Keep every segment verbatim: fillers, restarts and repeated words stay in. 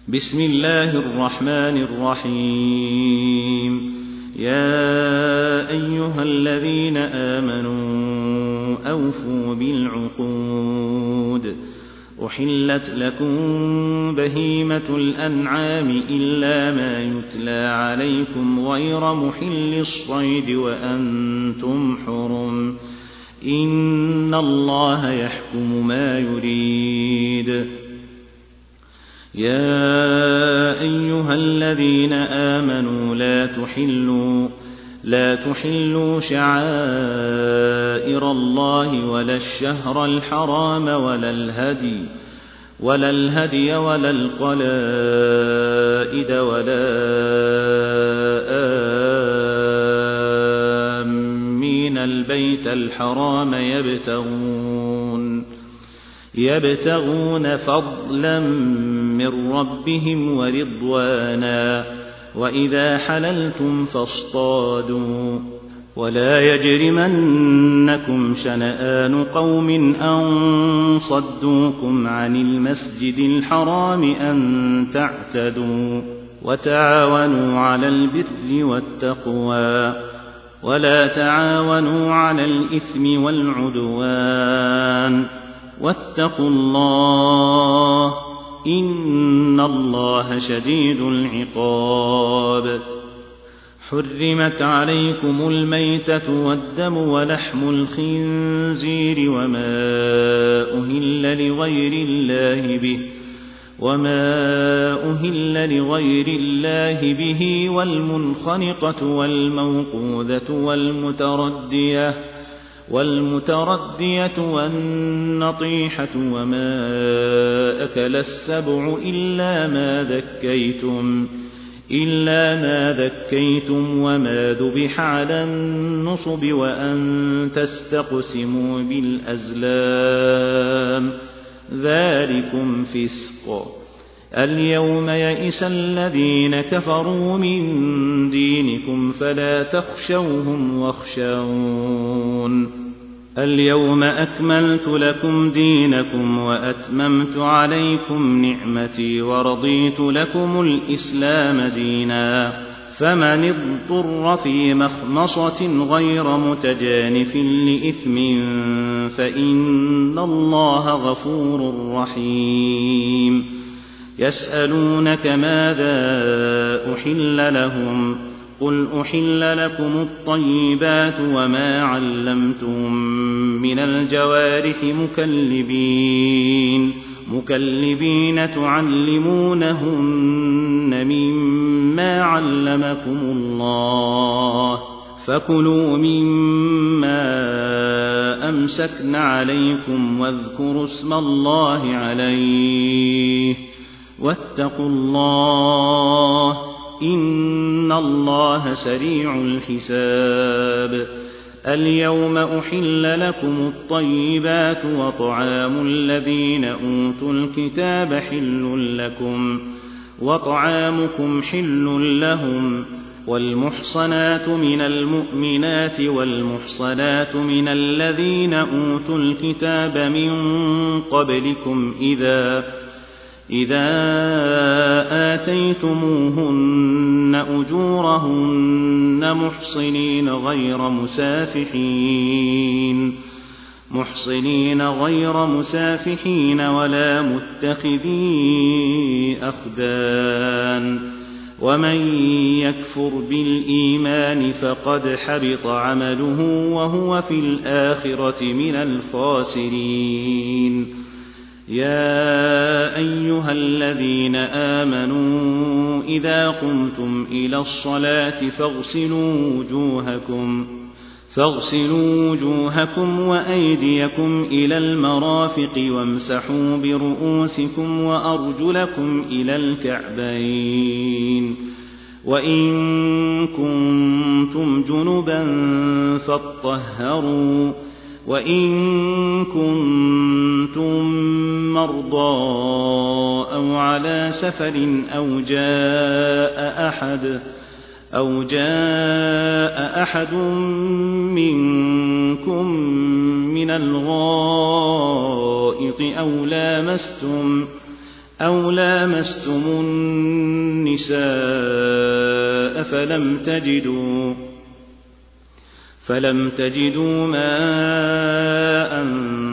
بسم الله الرحمن الرحيم. يا أيها الذين آمنوا أوفوا بالعقود. أحلت لكم بهيمة الأنعام إلا ما يتلى عليكم غير محل الصيد وأنتم حرم. إن الله يحكم ما يريد. يا أيها الذين آمنوا لا تحلوا لا تحلوا شعائر الله ولا الشهر الحرام ولا الهدي ولا الهدي ولا القلائد ولا آمين البيت الحرام يبتغون يبتغون فضلا من ربهم ورضوانا وإذا حللتم فاصطادوا ولا يجرمنكم شنآن قوم أن صدوكم عن المسجد الحرام أن تعتدوا وتعاونوا على البر والتقوى ولا تعاونوا على الإثم والعدوان واتقوا الله إن الله شديد العقاب. حرمت عليكم الميتة والدم ولحم الخنزير وما أهل لغير الله به وما أهل لغير الله به والمنخنقة والموقوذة والمتردية والمتردية والنطيحة وما أكل السبع إلا ما ذكيتم إلا ما ذكيتم وما ذبح على النصب وأن تستقسموا بالأزلام ذلكم فسق. اليوم يئس الذين كفروا من دينكم فلا تخشوهم واخشون. اليوم أكملت لكم دينكم وأتممت عليكم نعمتي ورضيت لكم الإسلام دينا. فمن اضطر في مخمصة غير متجانف لإثم فإن الله غفور رحيم. يسألونك ماذا أحل لهم قل أحل لكم الطيبات وما علمتم من الجوارح مكلبين مكلبين تعلمونهن مما علمكم الله فكلوا مما أمسكن عليكم واذكروا اسم الله عليه واتقوا الله إن الله سريع الحساب. اليوم أحل لكم الطيبات وطعام الذين أوتوا الكتاب حل لكم وطعامكم حل لهم والمحصنات من المؤمنات والمحصنات من الذين أوتوا الكتاب من قبلكم إذا إذا آتيتموهن أجورهن محصنين غير مسافحين محصنين غير مسافحين ولا متخذي أخدان ومن يكفر بالإيمان فقد حبط عمله وهو في الآخرة من الخاسرين. يا أيها الذين آمنوا إذا قمتم إلى الصلاة فاغسلوا وجوهكم فاغسلوا وجوهكم وأيديكم إلى المرافق وامسحوا برؤوسكم وأرجلكم إلى الكعبين وإن كنتم جنبا فاطهروا وإن كنتم مرضى أو على سفر أو جاء أحد أو جاء أحد منكم من الغائط أو لامستم أو لامستم النساء فلم تجدوا فلم تجدوا ماء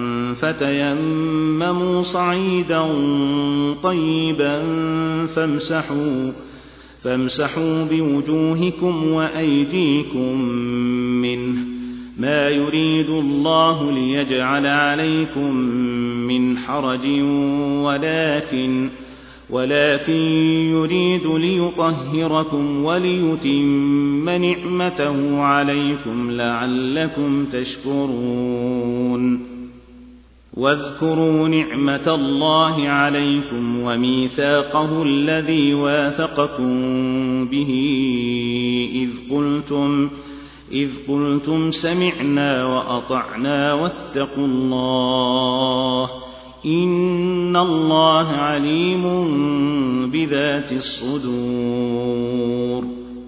فتيمموا صعيدا طيبا فامسحوا فامسحوا بوجوهكم وأيديكم منه، ما يريد الله ليجعل عليكم من حرج ولكن ولكن يريد ليطهركم وليتم نعمته عليكم لعلكم تشكرون. واذكروا نعمة الله عليكم وميثاقه الذي واثقكم به إذ قلتم إذ قلتم سمعنا وأطعنا واتقوا الله إن الله عليم بذات الصدور.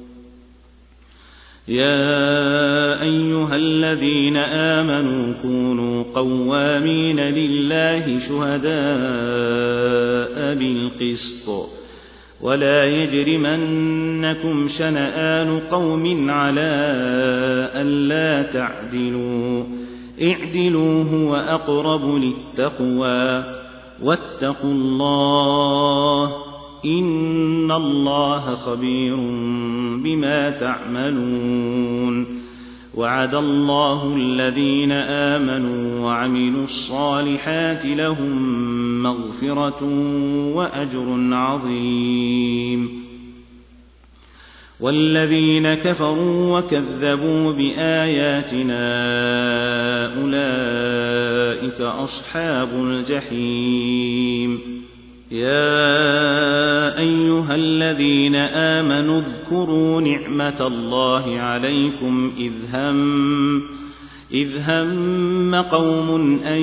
يا أيها الذين آمنوا كونوا قوامين لله شهداء بالقسط ولا يجرمنكم شنآن قوم على ألا تعدلوا اعدلوا هو أقرب للتقوى واتقوا الله إن الله خبير بما تعملون. وعد الله الذين آمنوا وعملوا الصالحات لهم مغفرة وأجر عظيم. والذين كفروا وكذبوا بآياتنا أولئك أصحاب الجحيم. يا أيها الذين آمنوا اذكروا نعمة الله عليكم إذ هم إذ هم قوم أن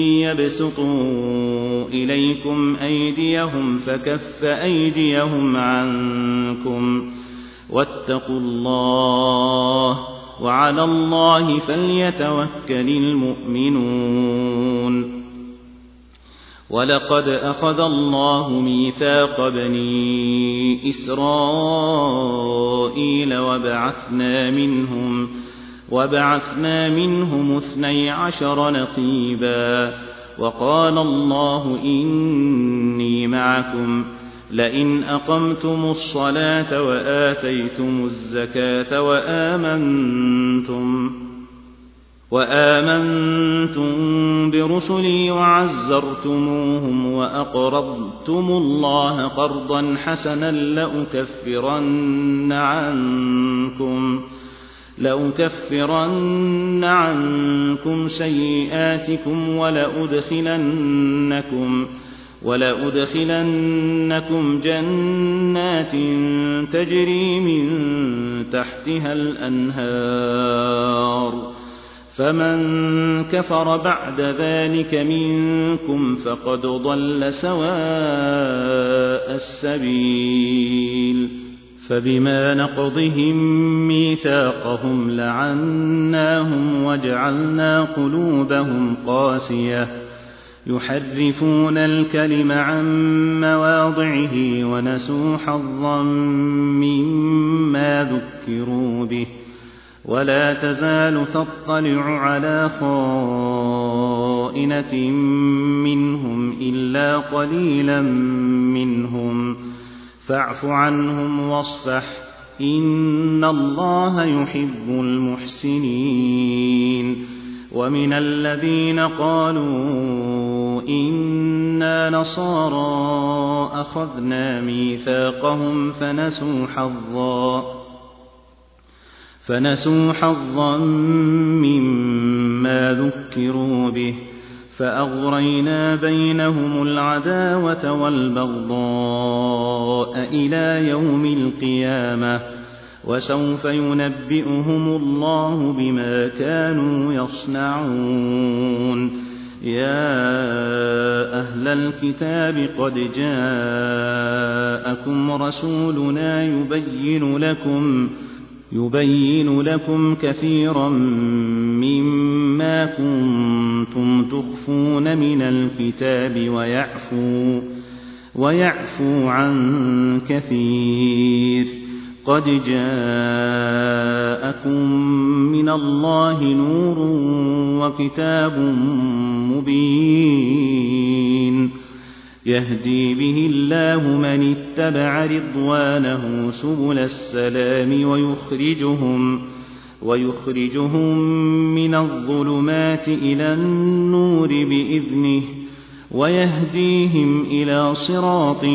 يبسطوا إليكم أيديهم فكف أيديهم عنكم واتقوا الله وعلى الله فليتوكل المؤمنون. ولقد أخذ الله ميثاق بني إسرائيل وبعثنا منهم وبعثنا منهم اثني عشر نقيبا وقال الله إني معكم لئن أقمتم الصلاة وآتيتم الزكاة وآمنتم وآمنتم برسلي وعزرتموهم وأقرضتم الله قرضا حسنا لأكفرن عنكم لأكفرن عنكم سيئاتكم ولأدخلنكم ولأدخلنكم جنات تجري من تحتها الأنهار فمن كفر بعد ذلك منكم فقد ضل سواء السبيل. فبما نقضهم ميثاقهم لعناهم وجعلنا قلوبهم قاسية يحرفون الكلم عن مواضعه ونسوا حظا مما ذكروا به ولا تزال تطلع على خائنة منهم إلا قليلا منهم فاعف عنهم واصفح إن الله يحب المحسنين. ومن الذين قالوا إنا نصارى أخذنا ميثاقهم فنسوا حظا فنسوا حظا مما ذكروا به فأغرينا بينهم العداوة والبغضاء إلى يوم القيامة وسوف ينبئهم الله بما كانوا يصنعون. يا أهل الكتاب قد جاءكم رسولنا يبين لكم يبين لكم كثيرا مما كنتم تخفون من الكتاب ويعفو ويعفو عن كثير. قد جاءكم من الله نور وكتاب مبين يهدي به الله من اتبع رضوانه سبل السلام ويخرجهم, ويخرجهم من الظلمات إلى النور بإذنه ويهديهم إلى صراط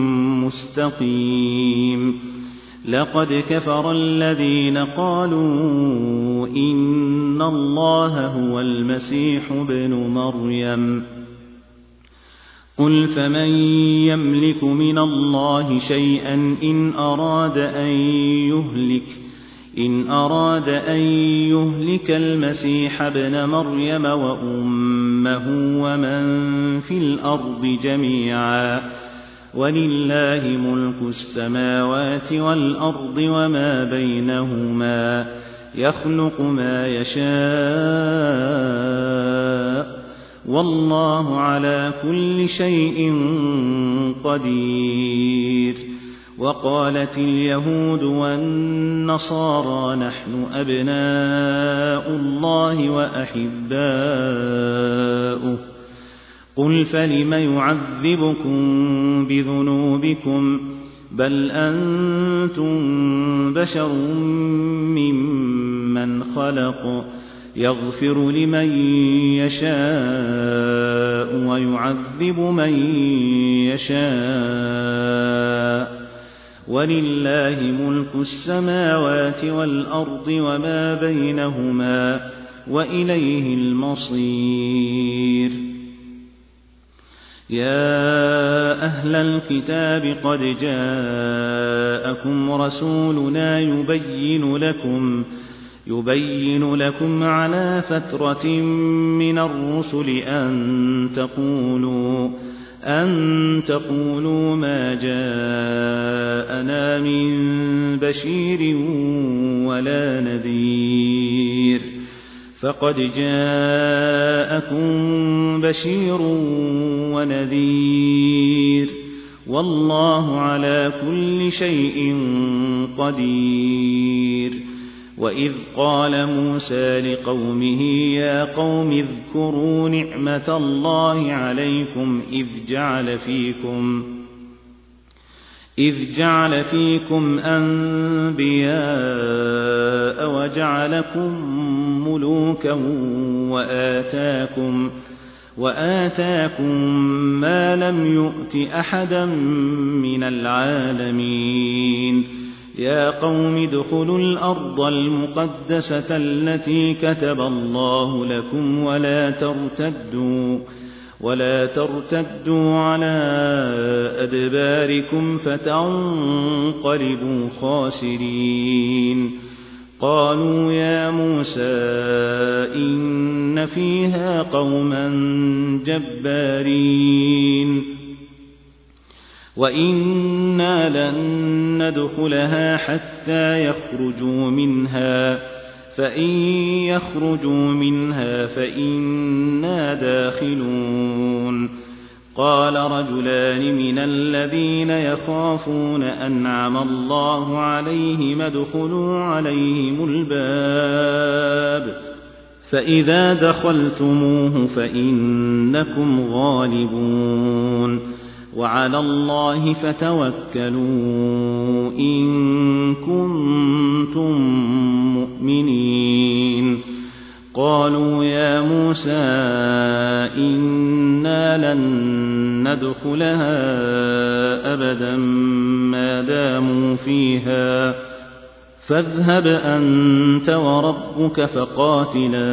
مستقيم. لقد كفر الذين قالوا إن الله هو المسيح ابن مريم قل فمن يملك من الله شيئا إن أراد أن يهلك إن أراد أن يهلك المسيح ابن مريم وأمه ومن في الأرض جميعا ولله ملك السماوات والأرض وما بينهما يخلق ما يشاء والله على كل شيء قدير. وقالت اليهود والنصارى نحن أبناء الله وأحباؤه قل فلم يعذبكم بذنوبكم بل أنتم بشر ممن خلق يغفر لمن يشاء ويعذب من يشاء ولله ملك السماوات والأرض وما بينهما وإليه المصير. يا أهل الكتاب قد جاءكم رسولنا يبين لكم يبين لكم على فترة من الرسل أن تقولوا أن تقولوا ما جاءنا من بشير ولا نذير فقد جاءكم بشير ونذير والله على كل شيء قدير. وإذ قال موسى لقومه يا قوم اذكروا نعمة الله عليكم إذ جعل فيكم إذ جعل فيكم أنبياء وجعلكم ملوكا وآتاكم وآتاكم ما لم يؤت أحدا من العالمين. يا قوم ادخلوا الأرض المقدسة التي كتب الله لكم ولا ترتدوا ولا ترتدوا على أدباركم فتنقلبوا خاسرين. قالوا يا موسى إن فيها قوما جبارين وإنا لن ندخلها حتى يخرجوا منها فإن يخرجوا منها فإنا داخلون. قال رجلان من الذين يخافون أنعم الله عليهم ادخلوا عليهم الباب فإذا دخلتموه فإنكم غالبون وعلى الله فتوكلوا إن كنتم مؤمنين. قالوا يا موسى إنا لن ندخلها أبدا ما داموا فيها فاذهب أنت وربك فقاتلا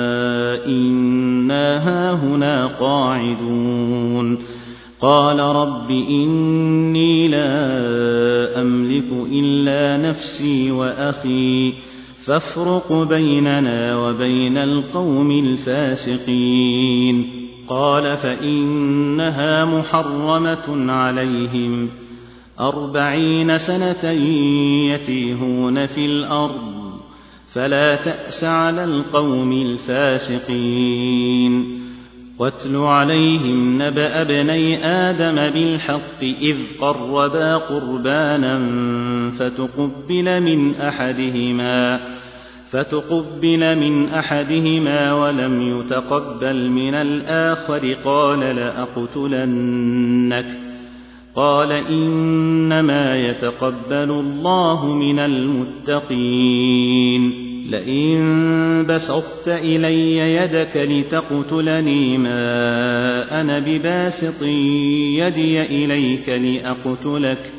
إنا هاهنا قاعدون. قال رب إني لا أملك إلا نفسي وأخي فافرق بيننا وبين القوم الفاسقين. قال فإنها محرمة عليهم أربعين سنة يتيهون في الأرض فلا تأس على القوم الفاسقين. واتل عليهم نبأ ابني آدم بالحق إذ قربا قربانا فتقبل من أحدهما فتقبل من أحدهما ولم يتقبل من الآخر قال لأقتلنك قال إنما يتقبل الله من المتقين لئن بسطت إلي يدك لتقتلني ما أنا بباسط يدي إليك لأقتلك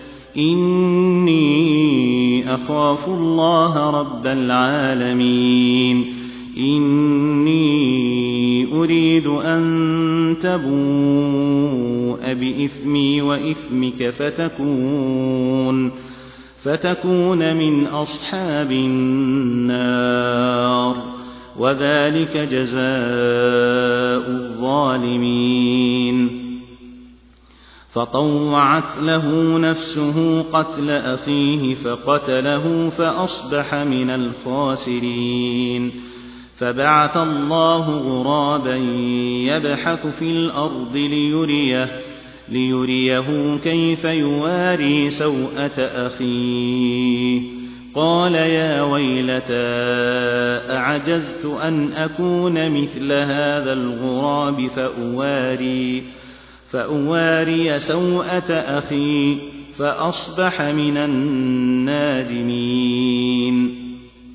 إني أخاف الله رب العالمين إني أريد أن تبوء بإثمي وإثمك فتكون فتكون من أصحاب النار وذلك جزاء الظالمين فطوعت له نفسه قتل أخيه فقتله فأصبح من الخاسرين فبعث الله غرابا يبحث في الأرض ليريه ليريه كيف يواري سوءة أخيه قال يا ويلتى أعجزت أن أكون مثل هذا الغراب فأواري فأواري سوءة أخي فأصبح من النادمين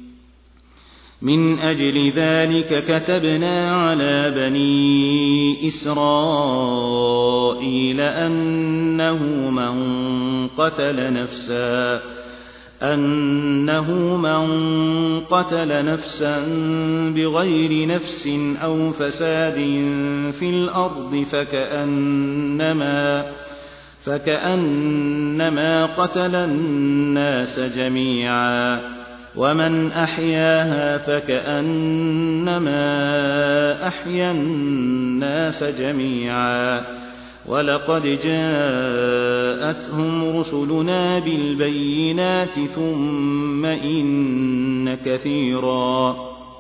من أجل ذلك كتبنا على بني إسرائيل أنه من قتل نفسا أنه من قتل نفسا بغير نفس أو فساد في الأرض فكأنما فكأنما قتل الناس جميعا ومن أحياها فكأنما أحيا الناس جميعا ولقد جاءتهم رسلنا بالبينات ثم إن كثيرا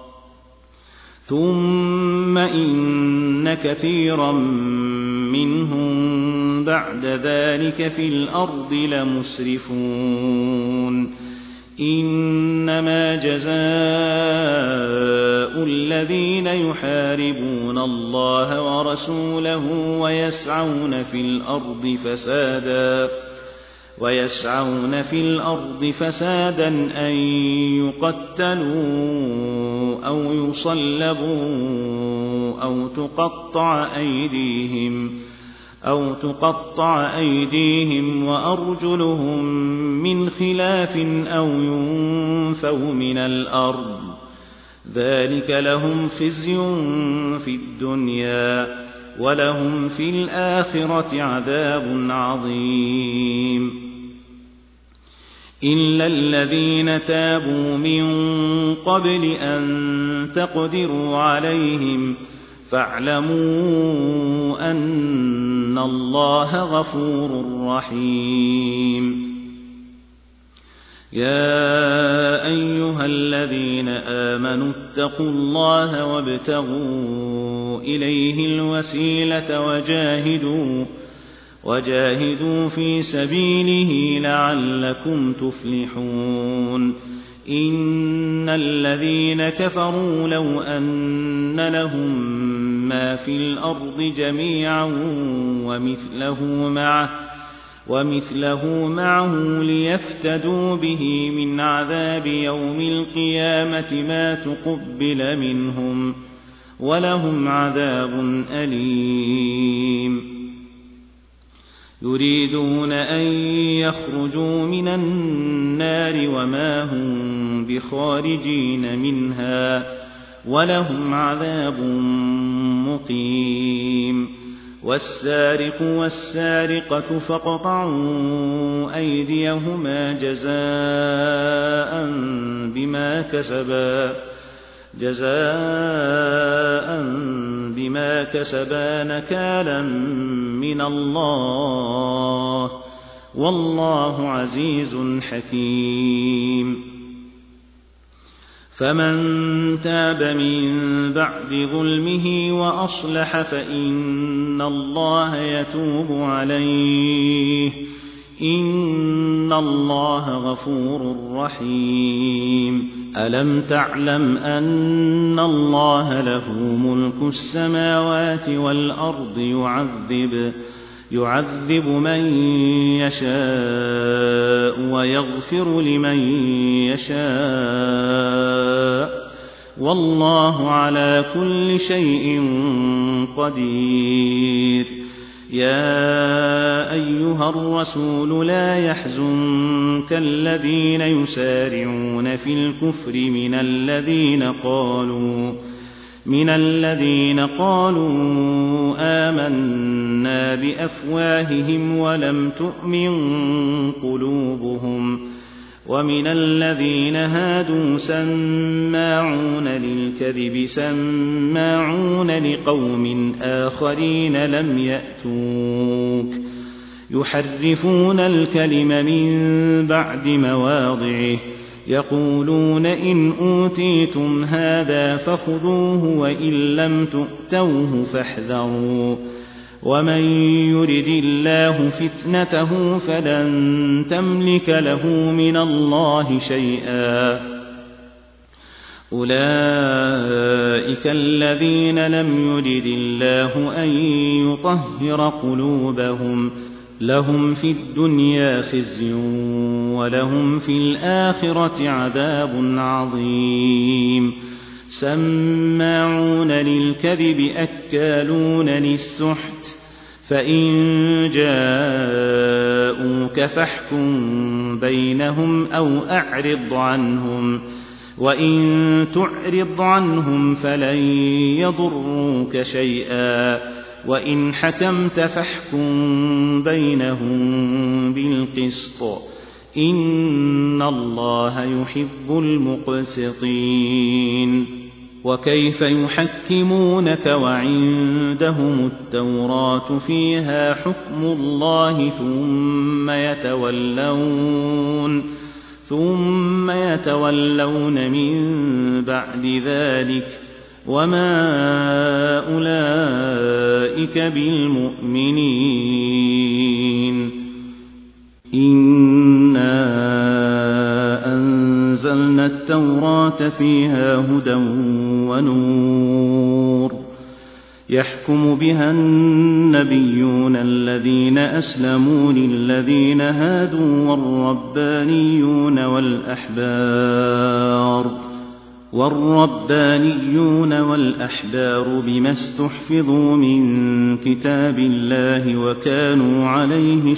ثم إن كثيرا منهم بعد ذلك في الأرض لمسرفون إنما جزاء الذين يحاربون الله ورسوله ويسعون في الأرض فسادا ويسعون في الأرض فسادا أن يقتلوا أو يصلبوا أو تقطع أيديهم أو تقطع أيديهم وأرجلهم من خلاف أو ينفوا من الأرض ذلك لهم خزي في الدنيا ولهم في الآخرة عذاب عظيم إلا الذين تابوا من قبل أن تقدروا عليهم فاعلموا أن الله غفور رحيم يا أيها الذين آمنوا اتقوا الله وابتغوا إليه الوسيلة وجاهدوا وجاهدوا في سبيله لعلكم تفلحون إن الذين كفروا لو أن لهم ما في الأرض جميعا ومثله معه ومثله معه ليفتدوا به من عذاب يوم القيامة ما تقبل منهم ولهم عذاب أليم يريدون أن يخرجوا من النار وما هم بخارجين منها ولهم عذاب مقيم والسارق والسارقة فاقطعوا أيديهما جزاء بما كسبا جزاء بما كسبا نكالا من الله والله عزيز حكيم فمن تاب من بعد ظلمه وأصلح فإن الله يتوب عليه إن الله غفور رحيم. ألم تعلم أن الله له ملك السماوات والأرض يعذب يعذب من يشاء ويغفر لمن يشاء والله على كل شيء قدير. يا أيها الرسول لا يحزنك الذين يسارعون في الكفر من الذين قالوا من الذين قالوا آمنا بأفواههم ولم تؤمن قلوبهم ومن الذين هادوا سماعون للكذب سماعون لقوم آخرين لم يأتوك يحرفون الكلم من بعد مواضعه يقولون إن أوتيتم هذا فخذوه وإن لم تؤتوه فاحذروا ومن يرد الله فتنته فلن تملك له من الله شيئا. أولئك الذين لم يرد الله أن يطهر قلوبهم لهم في الدنيا خزي ولهم في الآخرة عذاب عظيم. سماعون للكذب أكالون للسحت فإن جاءوك فاحكم بينهم أو أعرض عنهم وإن تعرض عنهم فلن يضروك شيئا وإن حكمت فاحكم بينهم بالقسط إن الله يحب المقسطين. وكيف يحكمونك وعندهم التوراة فيها حكم الله ثم يتولون ثم يتولون من بعد ذلك وما أولئك بالمؤمنين. إنا أنزلنا التوراة فيها هدى ونور يحكم بها النبيون الذين أسلموا للذين هادوا والربانيون والأحبار والربانيون والأحبار بما استحفظوا من كتاب الله وكانوا عليه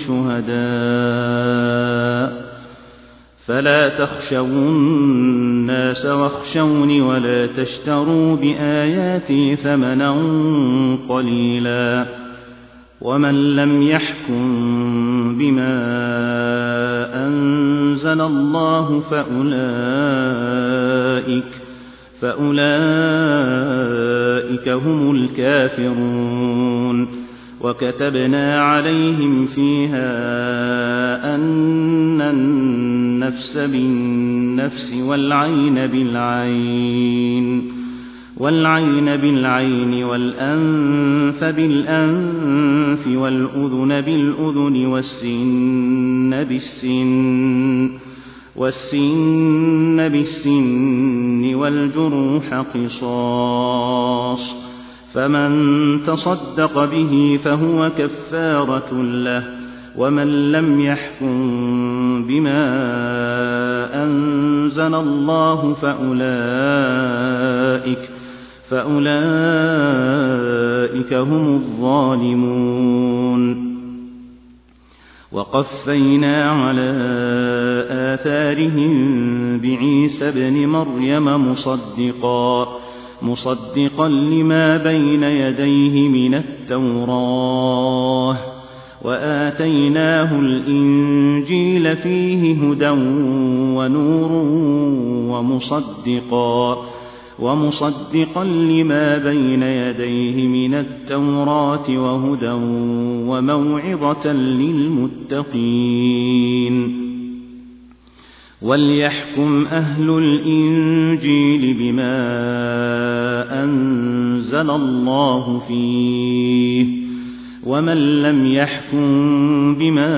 شهداء. فلا تخشوا الناس واخشوني ولا تشتروا بآياتي ثمنا قليلا ومن لم يحكم بما أنزل الله فأولئك فأولئك هم الكافرون. وكتبنا عليهم فيها أن النفس بالنفس والعين بالعين والعين بالعين والأنف بالأنف والأذن بالأذن والسن بالسن والسن بالسن والجروح قصاص فمن تصدق به فهو كفارة له ومن لم يحكم بما أنزل الله فأولئك فأولئك هم الظالمون. وقفينا على آثارهم بعيسى ابن مريم مصدقا مصدقا لما بين يديه من التوراة وآتيناه الإنجيل فيه هدى ونور ومصدقا ومصدقا لما بين يديه من التوراة وهدى وموعظة للمتقين. وليحكم أهل الإنجيل بما أنزل الله فيه ومن لم يحكم بما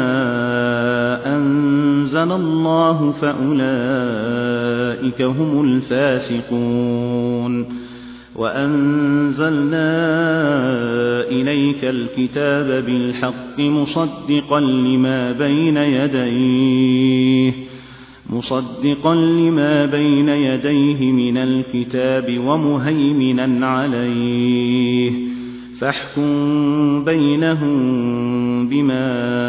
أنزل الله فأولئك هم الفاسقون وأنزلنا إليك الكتاب بالحق مصدقا لما بين يديه مصدقا لما بين يديه من الكتاب ومهيمنا عليه فاحكم بينهم بما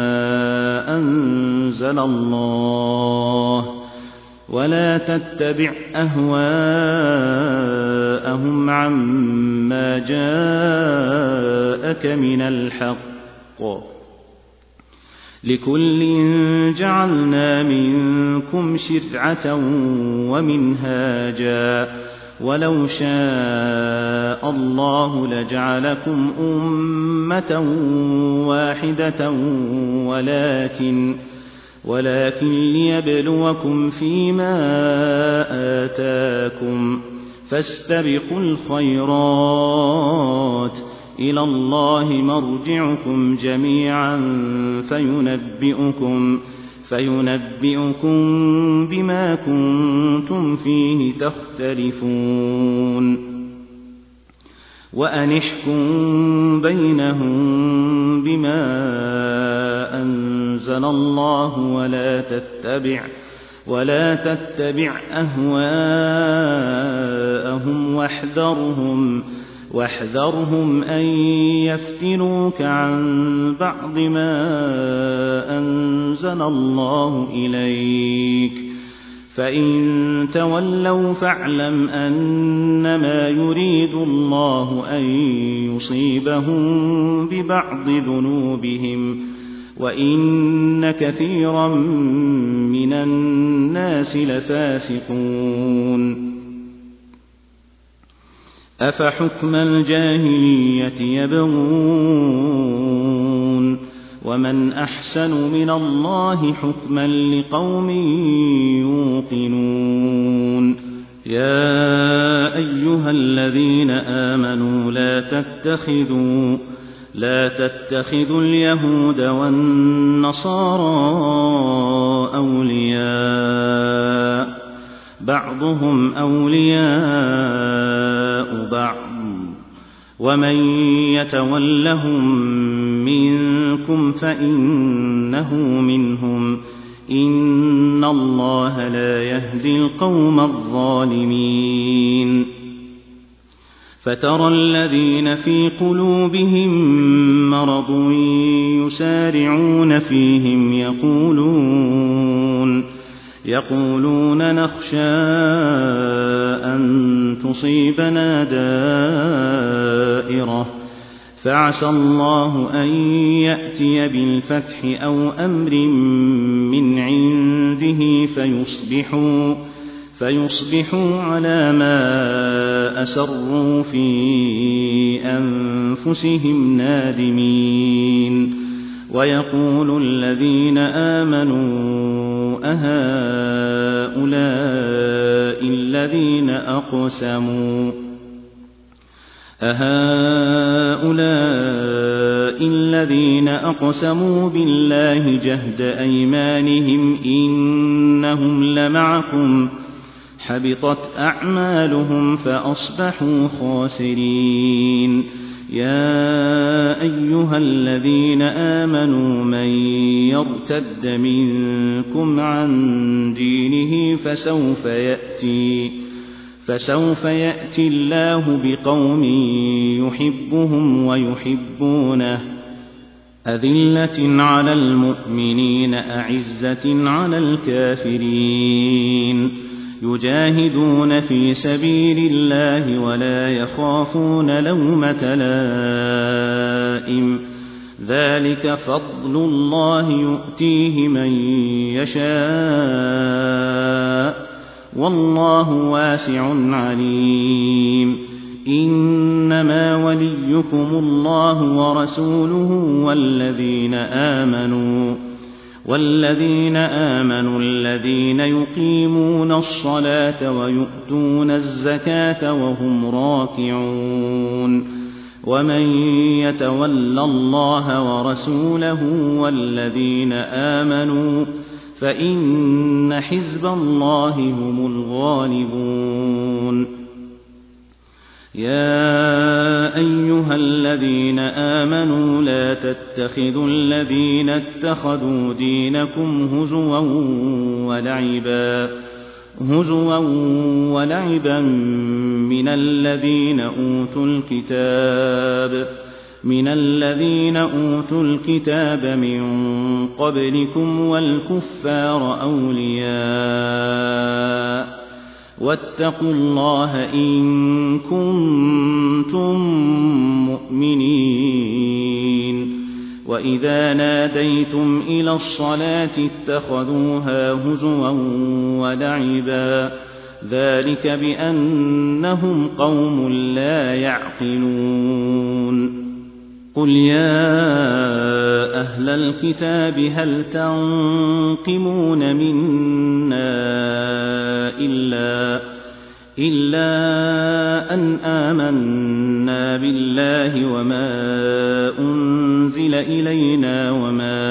أنزل الله ولا تتبع أهواءهم عما جاءك من الحق لكل جعلنا منكم شرعة ومنهاجا ولو شاء الله لجعلكم أمة واحدة ولكن ولكن ليبلوكم فيما آتاكم فاستبقوا الخيرات إلى الله مرجعكم جميعا فينبئكم فينبئكم بما كنتم فيه تختلفون وأن احكم بينهم بما أنزل الله ولا تتبع ولا تتبع أهواءهم واحذرهم واحذرهم أن يفتنوك عن بعض ما أنزل الله إليك فإن تولوا فاعلم أنما يريد الله أن يصيبهم ببعض ذنوبهم وإن كثيرا من الناس لفاسقون أفحكم الجاهلية يبغون ومن أحسن من الله حكما لقوم يوقنون يا أيها الذين آمنوا لا تتخذوا لا تتخذوا اليهود والنصارى أولياء بعضهم أولياء بعض ومن يتولهم منكم فإنه منهم إن الله لا يهدي القوم الظالمين فترى الذين في قلوبهم مرض يسارعون فيهم يقولون يقولون نخشى أن تصيبنا دائرة فعسى الله أن يأتي بالفتح أو أمر من عنده فيصبحوا فيصبحوا على ما أسروا في أنفسهم نادمين ويقول الذين آمنوا أهؤلاء الذين أقسموا أهؤلاء الذين أقسموا بالله جهد أيمانهم إنهم لمعكم حبطت أعمالهم فأصبحوا خاسرين يا أيها الذين آمنوا من يرتد منكم عن دينه فسوف يأتي فسوف يأتي الله بقوم يحبهم ويحبونه أذلة على المؤمنين أعزة على الكافرين يجاهدون في سبيل الله ولا يخافون لومة لائم ذلك فضل الله يؤتيه من يشاء والله واسع عليم إنما وليكم الله ورسوله والذين آمنوا والذين آمنوا الذين يقيمون الصلاة ويؤتون الزكاة وهم راكعون ومن يتول الله ورسوله والذين آمنوا فإن حزب الله هم الغالبون. يا أيها الذين آمنوا لا تتخذوا الذين اتخذوا دينكم هزوا ولعبا هزوا ولعبا من الذين أوتوا الكتاب من الذين أوتوا الكتاب من قبلكم والكفار أولياء واتقوا الله إن كنتم مؤمنين. وإذا ناديتم إلى الصلاة اتخذوها هزوا ولعبا ذلك بأنهم قوم لا يعقلون. قل يا أهل الكتاب هل تنقمون منا إلا, إلا أن آمنا بالله وما أنزل إلينا وما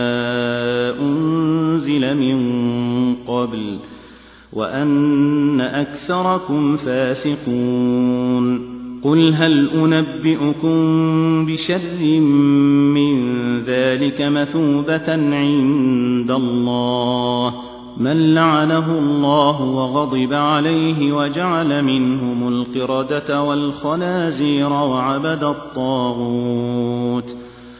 أنزل من قبل وأن أكثركم فاسقون. قل هل أنبئكم بشر من ذلك مثوبة عند الله من لعنه الله وغضب عليه وجعل منهم القردة والخنازير وعبد الطاغوت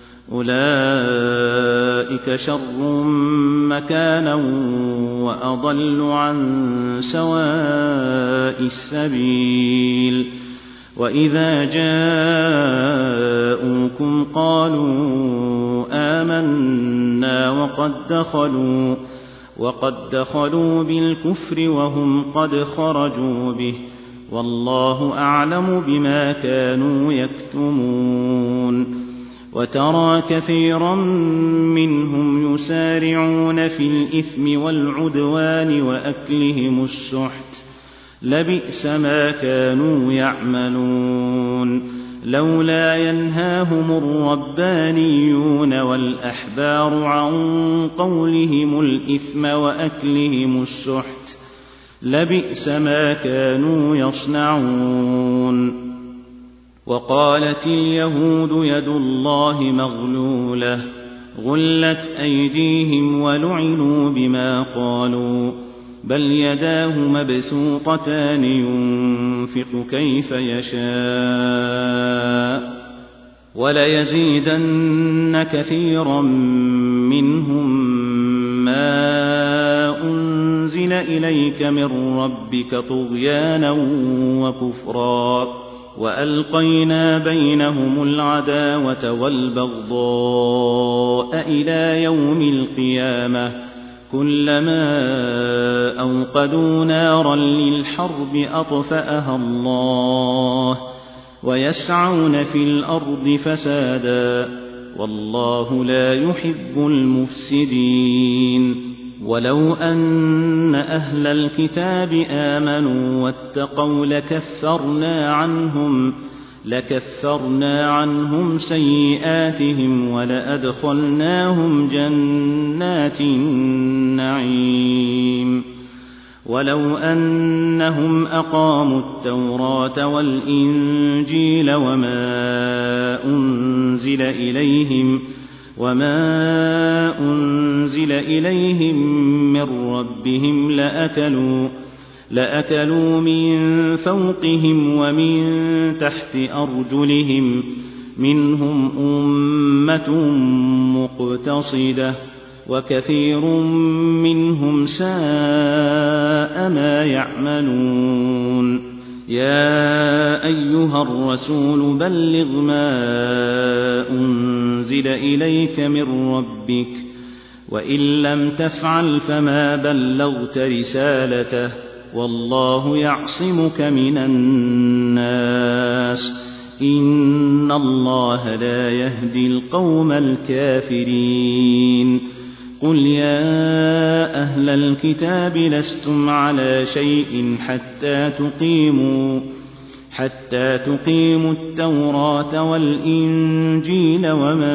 أولئك شر مكانا وأضل عن سواء السبيل. وإذا جاءوكم قالوا آمنا وقد دخلوا وقد دخلوا بالكفر وهم قد خرجوا به والله أعلم بما كانوا يكتمون. وترى كثيرا منهم يسارعون في الإثم والعدوان وأكلهم السحت لبئس ما كانوا يعملون. لولا ينهاهم الربانيون والأحبار عن قولهم الإثم وأكلهم السحت لبئس ما كانوا يصنعون. وقالت اليهود يد الله مغلولة غلت أيديهم ولعنوا بما قالوا بل يداه مبسوطتان ينفق كيف يشاء وليزيدن كثيرا منهم ما أنزل إليك من ربك طغيانا وكفرا وألقينا بينهم العداوة والبغضاء إلى يوم القيامة كلما أوقدوا نارا للحرب أطفأها الله ويسعون في الأرض فسادا والله لا يحب المفسدين. ولو أن أهل الكتاب آمنوا واتقوا لكفرنا عنهم لكفرنا عنهم سيئاتهم ولأدخلناهم جنات النعيم. ولو أنهم أقاموا التوراة والإنجيل وما أنزل إليهم وما أنزل إليهم من ربهم لأكلوا لأكلوا من فوقهم ومن تحت أرجلهم منهم أمة مقتصدة وكثير منهم ساء ما يعملون. يا أيها الرسول بلغ ما أنزل إليك من ربك وإن لم تفعل فما بلغت رسالته والله يعصمك من الناس إن الله لا يهدي القوم الكافرين. قل يا أهل الكتاب لستم على شيء حتى تقيموا حتى تقيموا التوراة والإنجيل وما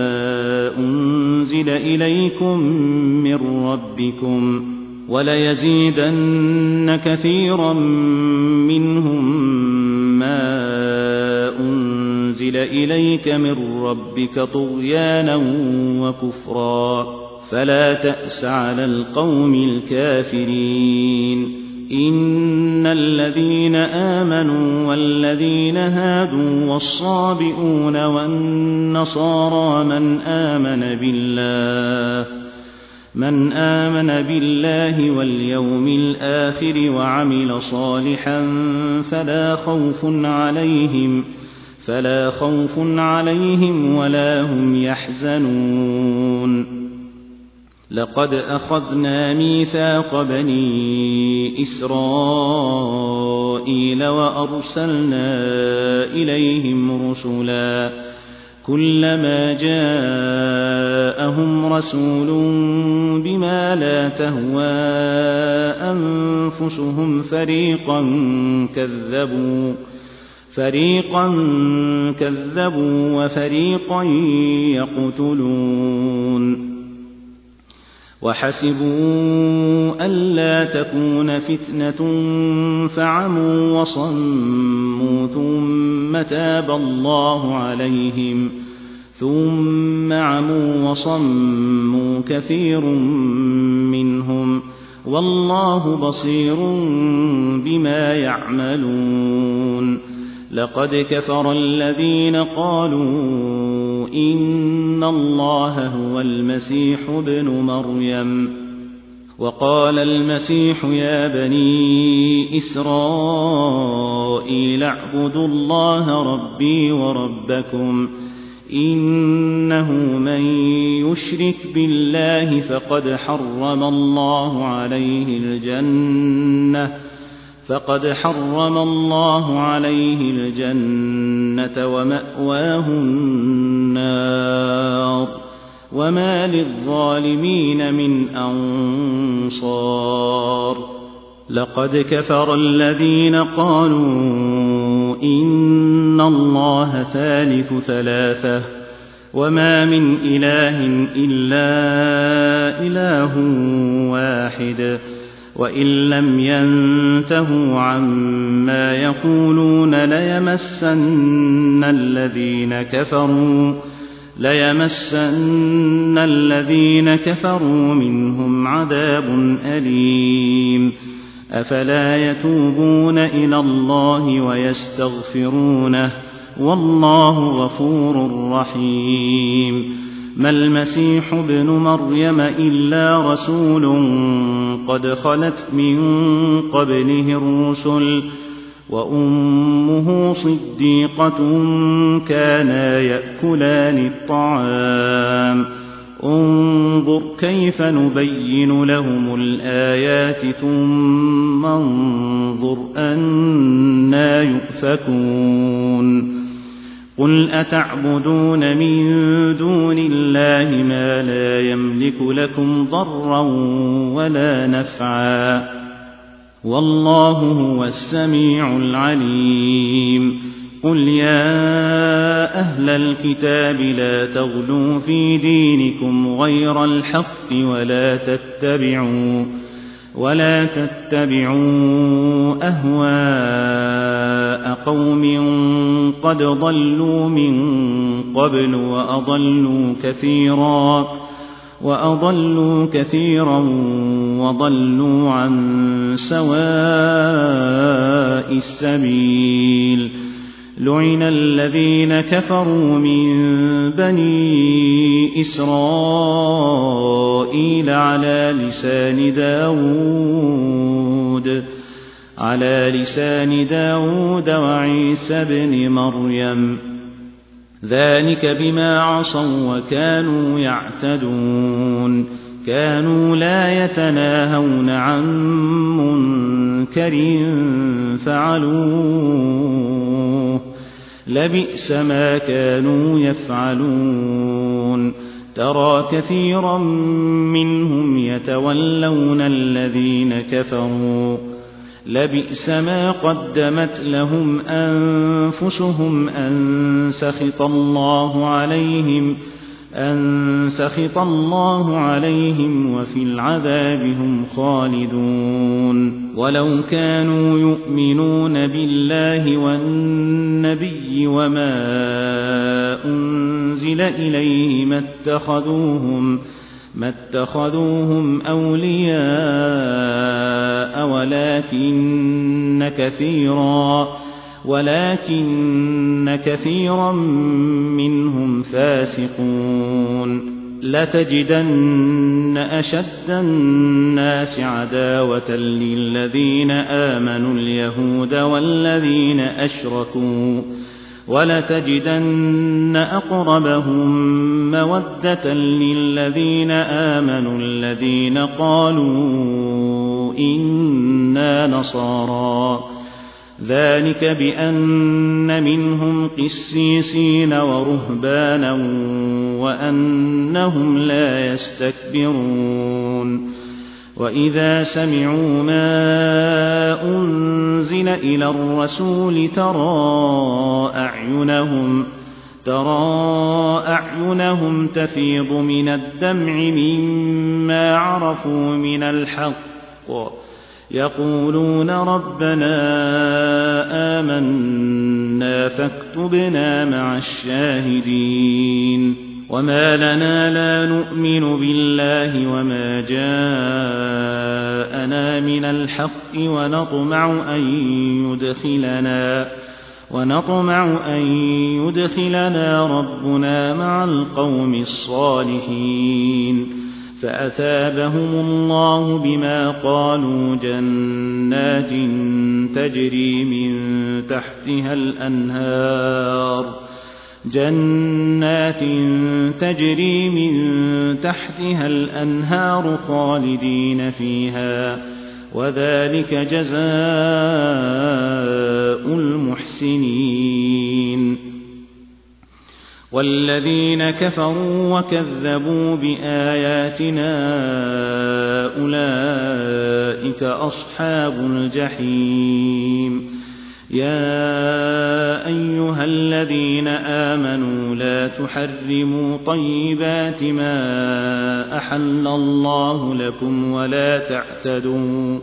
أنزل إليكم من ربكم وليزيدن كثيرا منهم ما أنزل إليك من ربك طغيانا وكفرا فلا تأس على القوم الكافرين. إن الذين آمنوا والذين هادوا والصابئون والنصارى من آمن بالله من آمن بالله واليوم الآخر وعمل صالحا فلا خوف عليهم فلا خوف عليهم ولا هم يحزنون. لقد أخذنا ميثاق بني إسرائيل وأرسلنا إليهم رسلا كلما جاءهم رسول بما لا تهوى أنفسهم فريقا كذبوا فريقا كذبوا وفريقا يقتلون. وحسبوا ألا تكون فتنة فعموا وصموا ثم تاب الله عليهم ثم عموا وصموا كثير منهم والله بصير بما يعملون. لقد كفر الذين قالوا إن الله هو المسيح ابن مريم وقال المسيح يا بني إسرائيل اعبدوا الله ربي وربكم إنه من يشرك بالله فقد حرم الله عليه الجنة فقد حرم الله عليه الجنة ومأواه النار وما للظالمين من أنصار. لقد كفر الذين قالوا إن الله ثالث ثلاثة وما من إله إلا إله واحد وإن لم ينتهوا عما يقولون ليمسن الذين كفروا ليمسن الذين كفروا منهم عذاب أليم. أفلا يتوبون إلى الله ويستغفرونه والله غفور رحيم. ما المسيح ابن مريم إلا رسول قد خلت من قبله الرسل وأمه صديقة كانا يأكلان الطعام انظر كيف نبين لهم الآيات ثم انظر أنى يؤفكون. قل أتعبدون من دون الله ما لا يملك لكم ضرا ولا نفعا والله هو السميع العليم. قل يا أهل الكتاب لا تغلوا في دينكم غير الحق ولا تتبعوا ولا تتبعوا أهواء قوم قد ضلوا من قبل وأضلوا كثيرا وأضلوا كثيرا وضلوا عن سواء السبيل. لعن الذين كفروا من بني إسرائيل على لسان داود على لسان داود وعيسى بن مريم ذلك بما عصوا وكانوا يعتدون. كانوا لا يتناهون عن منكر فعلوه لبئس ما كانوا يفعلون. ترى كثيرا منهم يتولون الذين كفروا لبئس ما قدمت لهم أنفسهم أن سخط الله عليهم أن سخط الله عليهم وفي العذاب هم خالدون ولو كانوا يؤمنون بالله والنبي وما أنزل إليه ما اتخذوهم ما اتخذوهم أولياء ولكن كثيرا ولكن كثيرا منهم فاسقون لتجدن أشد الناس عداوة للذين آمنوا اليهود والذين أشركوا ولتجدن أقربهم مودة للذين آمنوا الذين قالوا إنا نصارى ذلك بأن منهم قسيسين ورهبانا وأنهم لا يستكبرون وإذا سمعوا ما أنزل إلى الرسول ترى أعينهم ترى أعينهم تفيض من الدمع مما عرفوا من الحق يقولون ربنا آمنا فاكتبنا مع الشاهدين وما لنا لا نؤمن بالله وما جاءنا من الحق ونطمع أن يدخلنا ونطمع أن يدخلنا ربنا مع القوم الصالحين فأثابهم الله بما قالوا جنات تجري من تحتها الأنهار جنات تجري من تحتها الأنهار خالدين فيها وذلك جزاء المحسنين والذين كفروا وكذبوا بآياتنا أولئك أصحاب الجحيم يا أيها الذين آمنوا لا تحرموا طيبات ما أحل الله لكم ولا تعتدوا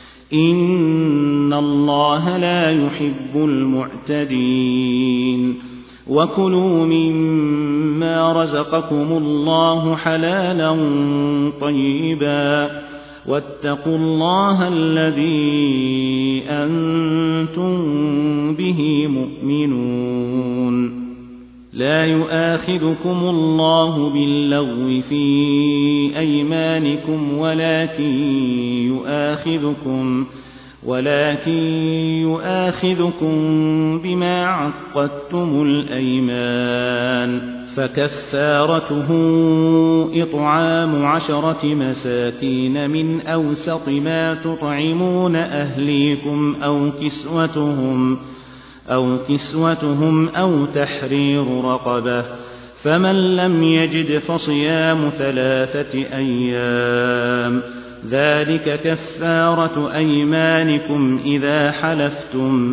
إن الله لا يحب المعتدين وكلوا مما رزقكم الله حلالا طيبا واتقوا الله الذي أنتم به مؤمنون لا يؤاخذكم الله باللغو في أيمانكم ولكن يؤاخذكم ولكن يؤاخذكم بما عقدتم الأيمان فكفارته إطعام عشرة مساكين من أوسط ما تطعمون أهليكم أو كسوتهم أو كسوتهم أو تحرير رقبة فمن لم يجد فصيام ثلاثة أيام ذلك كفارة أيمانكم إذا حلفتم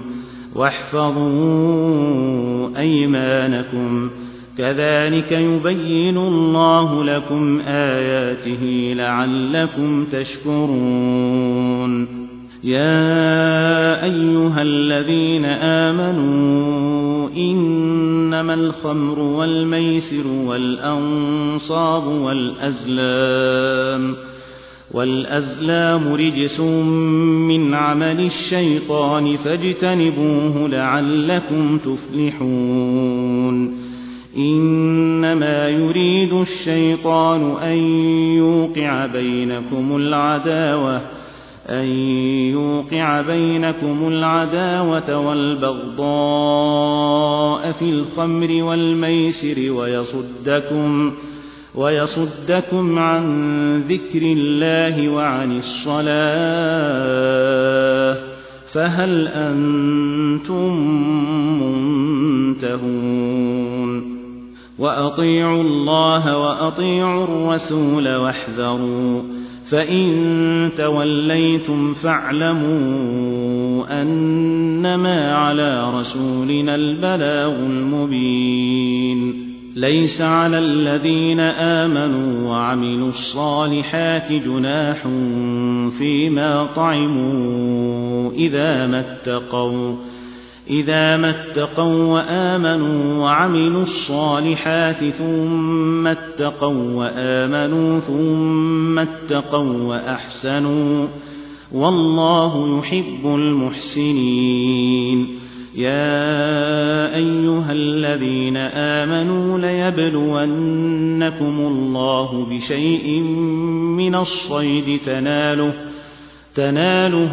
واحفظوا أيمانكم كذلك يبين الله لكم آياته لعلكم تشكرون يا أيها الذين آمنوا إنما الخمر والميسر والأنصاب والأزلام والأزلام رجس من عمل الشيطان فاجتنبوه لعلكم تفلحون إنما يريد الشيطان أن يوقع بينكم العداوة أن يوقع بينكم العداوة والبغضاء في الخمر والميسر ويصدكم ويصدكم عن ذكر الله وعن الصلاة فهل أنتم منتهون وأطيعوا الله وأطيعوا الرسول واحذروا فإن توليتم فاعلموا أنما على رسولنا البلاغ المبين. ليس على الذين آمنوا وعملوا الصالحات جناح فيما طعموا إذا ما اتقوا إذا ما اتقوا وآمنوا وعملوا الصالحات ثم اتقوا وآمنوا ثم اتقوا وأحسنوا والله يحب المحسنين. يا أيها الذين آمنوا ليبلونكم الله بشيء من الصيد تناله تناله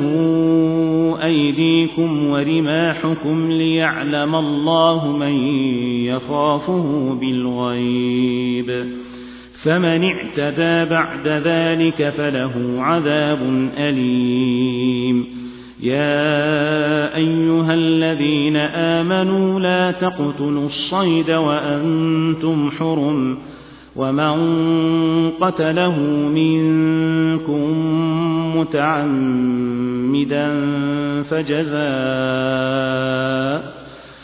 أيديكم ورماحكم ليعلم الله من يخافه بالغيب فمن اعتدى بعد ذلك فله عذاب أليم. يا أيها الذين آمنوا لا تقتلوا الصيد وأنتم حرم ومن قتله منكم متعمدا فجزاء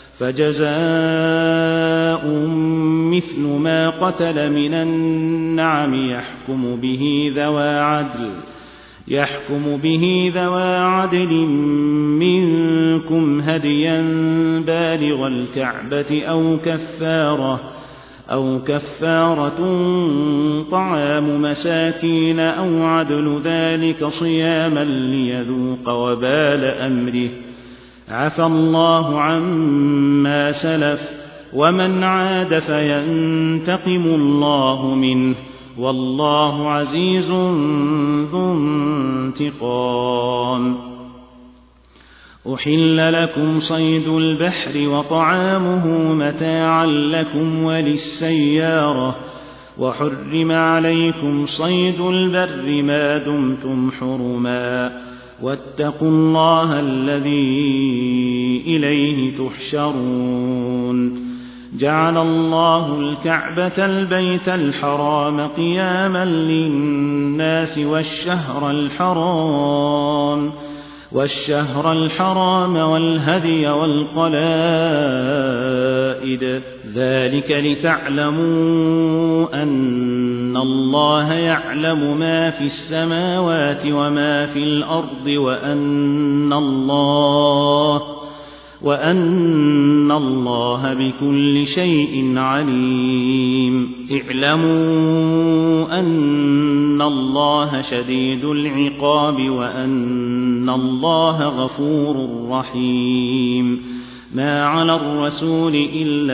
فجزاء مثل ما قتل من النعم يحكم به ذوى عدل يحكم به ذوى عدل منكم هديا بالغ الكعبة أو كفارة أو كفارة طعام مساكين أو عدل ذلك صياما ليذوق وبال أمره عفى الله عما سلف ومن عاد فينتقم الله منه والله عزيز ذو انتقام. أحل لكم صيد البحر وطعامه متاعا لكم وللسيارة وحرم عليكم صيد البر ما دمتم حرما واتقوا الله الذي إليه تحشرون. جعل الله الكعبة البيت الحرام قياما للناس والشهر الحرام والشهر الحرام والهدي والقلائد ذلك لتعلموا أن الله يعلم ما في السماوات وما في الأرض وأن الله وأن الله بكل شيء عليم. اعلموا أن الله شديد العقاب وأن الله غفور رحيم. ما على الرسول إلا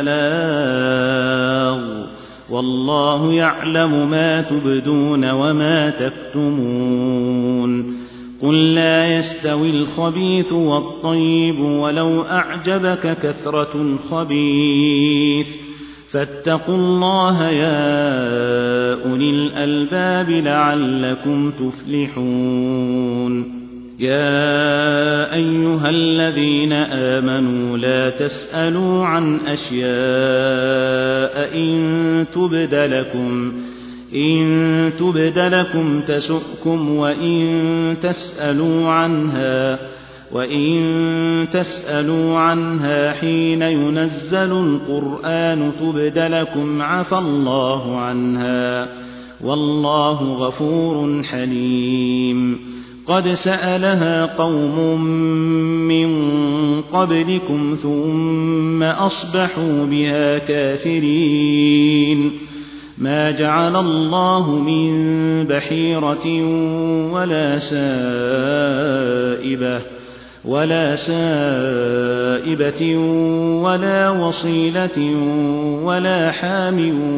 البلاغ والله يعلم ما تبدون وما تكتمون. قل لا يستوي الخبيث والطيب ولو أعجبك كثرة الخبيث فاتقوا الله يا أولي الألباب لعلكم تفلحون. يا أيها الذين آمنوا لا تسألوا عن أشياء إن تبد لكم إن تبد لكم تسؤكم وإن تسألوا عنها وإن تسألوا عنها حين ينزل القرآن تبد لكم عفى الله عنها والله غفور حليم. قد سألها قوم من قبلكم ثم أصبحوا بها كافرين. ما جعل الله من بحيرة ولا سائبة ولا سائبة ولا وصيلة ولا حام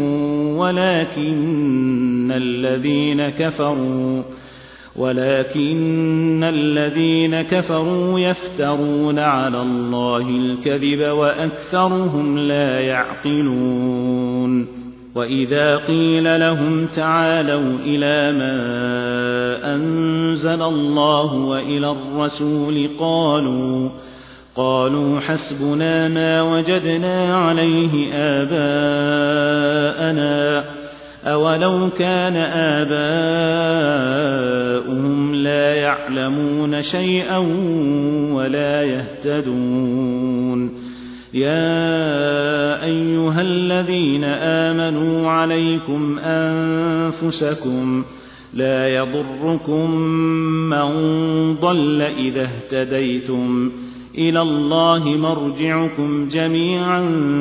ولكن الذين كفروا ولكن الذين كفروا يفترون على الله الكذب وأكثرهم لا يعقلون. وإذا قيل لهم تعالوا إلى ما أنزل الله وإلى الرسول قالوا قالوا حسبنا ما وجدنا عليه آباءنا أولو كان آباؤهم لا يعلمون شيئا ولا يهتدون يا أيها الذين آمنوا عليكم أنفسكم لا يضركم من ضل إذا اهتديتم إلى الله مرجعكم جميعا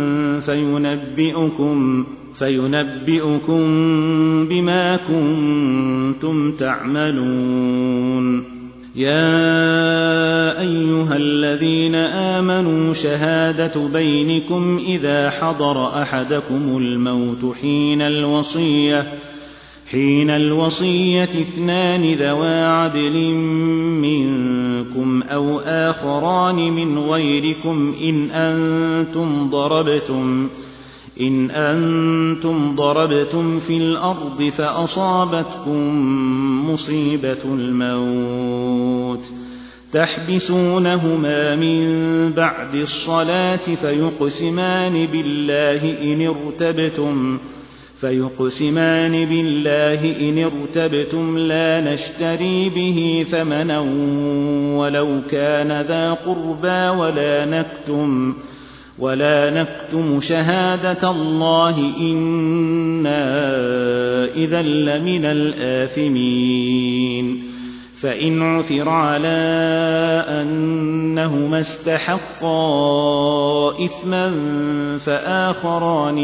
فينبئكم فينبئكم بما كنتم تعملون يا أيها الذين آمنوا شهادة بينكم إذا حضر أحدكم الموت حين الوصية حين الوصية اثنان ذوى عدل منكم أو آخران من غيركم إن أنتم ضربتم إن أنتم ضربتم في الأرض فأصابتكم مصيبة الموت تحبسونهما من بعد الصلاة فيقسمان بالله إن ارتبتم فيقسمان بالله إن ارتبتم لا نشتري به ثمنا ولو كان ذا قربى ولا نكتم ولا نكتم شهادة الله إنا إذا لمن الآثمين فإن عثر على أنهما استحقا إثما فآخران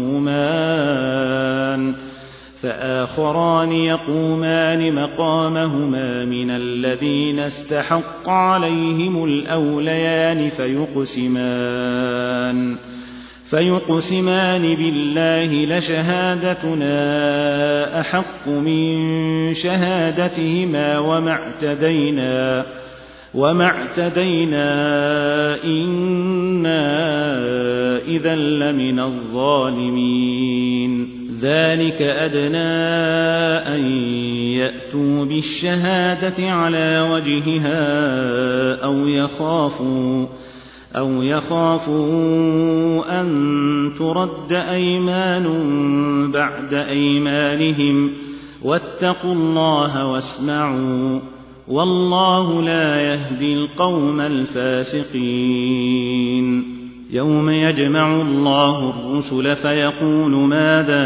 يقومان فآخران يقومان مقامهما من الذين استحق عليهم الأوليان فيقسمان فيقسمان بالله لشهادتنا أحق من شهادتهما وما اعتدينا وما اعتدينا إنا إذا لمن الظالمين ذلك أدنى أن يأتوا بالشهادة على وجهها أو يخافوا أو يخافوا أن ترد أيمان بعد أيمانهم واتقوا الله واسمعوا والله لا يهدي القوم الفاسقين يوم يجمع الله الرسل فيقول ماذا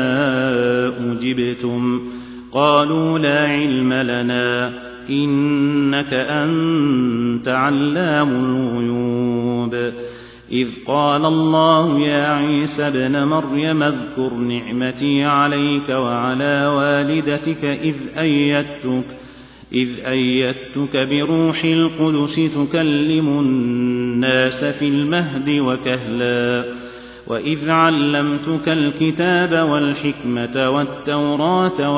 أجبتم قالوا لا علم لنا إنك أنت علام الغيوب إذ قال الله يا عيسى ابن مريم اذكر نعمتي عليك وعلى والدتك إذ أيدتك إذ أيدتك بروح القدس تكلم الناس في المهد وكهلا وإذ علمتك الكتاب والحكمة والتوراة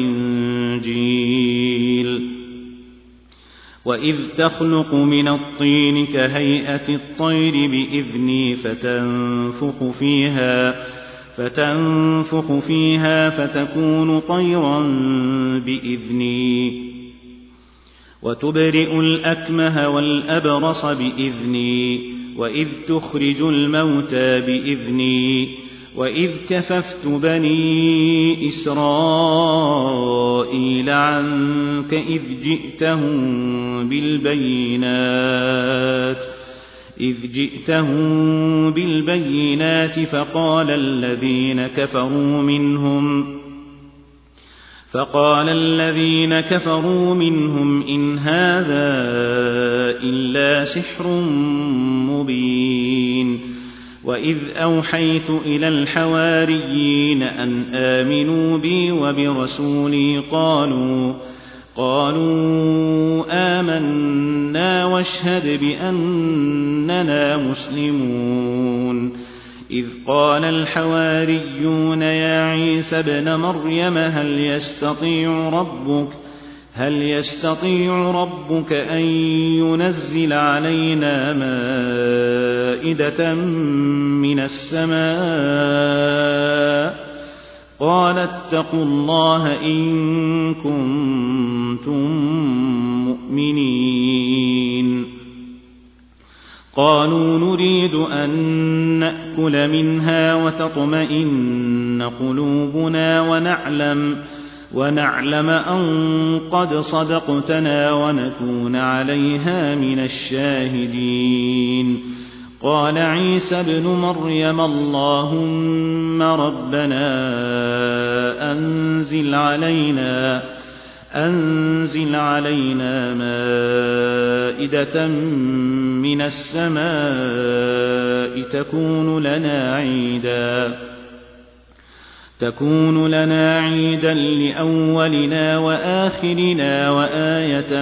والإنجيل وإذ تخلق من الطين كهيئة الطير بإذني فتنفخ فيها فتنفخ فيها فتكون طيرا بإذني وتبرئ الأكمه والأبرص بإذني وإذ تخرج الموتى بإذني وإذ كففت بني إسرائيل عنك إذ جئتهم بالبينات إذ جئتهم بالبينات فقال الذين كفروا منهم فقال الذين كفروا منهم إن هذا إلا سحر مبين وإذ أوحيت إلى الحواريين أن آمنوا بي وبرسولي قالوا قالوا آمنا واشهد بأننا مسلمون إذ قال الحواريون يا عيسى ابن مريم هل يستطيع ربك هل يستطيع ربك أن ينزل علينا مائدة من السماء قال اتقوا الله إن كنتم مؤمنين قالوا نريد أن نأكل منها وتطمئن قلوبنا ونعلم, ونعلم أن قد صدقتنا ونكون عليها من الشاهدين. قال عيسى ابن مريم اللهم ربنا أنزل علينا أنزل علينا مائدة من السماء تكون لنا عيدا تكون لنا عيدا لأولنا وآخرنا وآية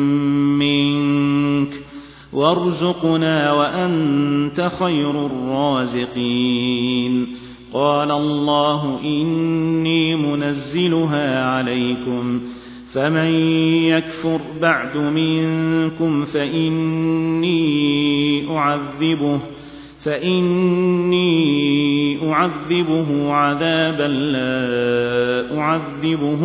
منك وارزقنا وأنت خير الرازقين. قال الله إني منزلها عليكم فمن يكفر بعد منكم فإني أعذبه فإني أعذبه عذابا لا أعذبه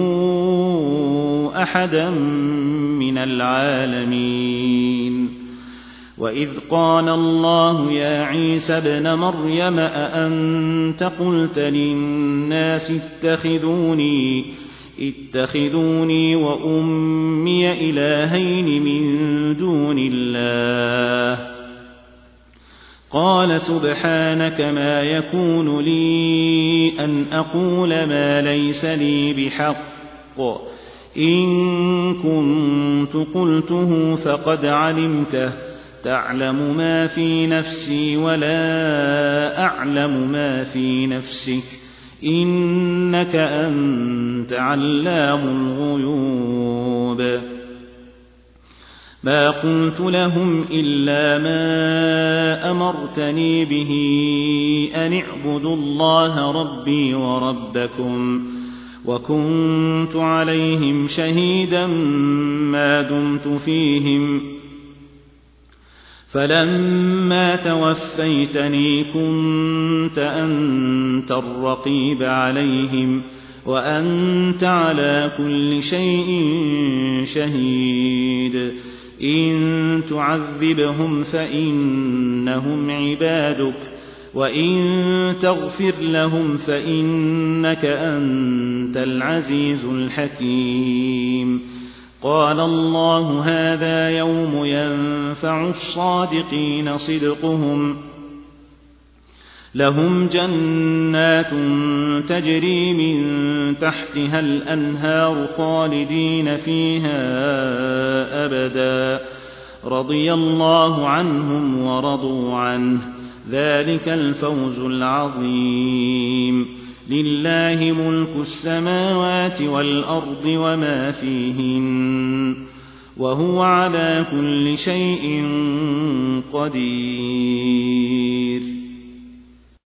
أحدا من العالمين. وإذ قال الله يا عيسى ابن مريم أأنت قلت للناس اتخذوني اتخذوني وأمي إلهين من دون الله قال سبحانك ما يكون لي أن أقول ما ليس لي بحق إن كنت قلته فقد علمته تعلم ما في نفسي ولا أعلم ما في نفسك إنك أنت علام الغيوب. ما قلت لهم إلا ما أمرتني به أن اعبدوا الله ربي وربكم وكنت عليهم شهيدا ما دمت فيهم فلما توفيتني كنت أنت الرقيب عليهم وأنت على كل شيء شهيد. إن تعذبهم فإنهم عبادك وإن تغفر لهم فإنك أنت العزيز الحكيم. قال الله هذا يوم ينفع الصادقين صدقهم لهم جنات تجري من تحتها الأنهار خالدين فيها أبدا رضي الله عنهم ورضوا عنه ذلك الفوز العظيم. لله ملك السماوات والأرض وما فيهن وهو على كل شيء قدير.